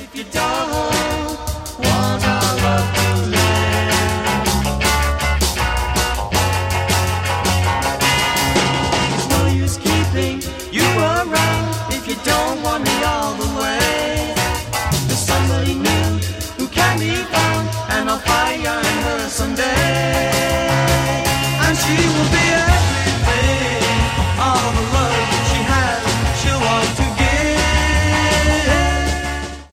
if you don't want our love to last. There's no use keeping you around if you don't want me all the way. There's somebody new who can be found, and I'll find her someday, and she will be